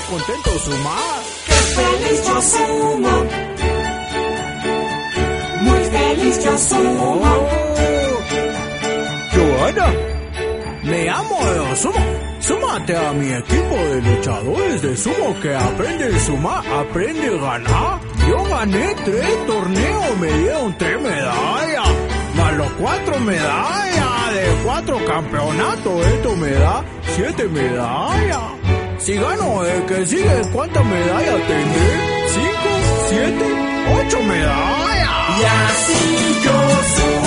contento sumar. ¡Qué feliz yo sumo! Muy feliz yo sumo. Joana, me llamo Sumo. Súmate a mi equipo de luchadores de sumo que aprende a sumar, aprende a ganar. Yo gané 3 torneos, me dieron 3 medallas, más los 4 medallas de 4 campeonatos. Esto me da 7 medallas. Si gano el que sigue, ¿cuántas medallas tendré? 5, 7, 8 medallas. Y así yo sumo.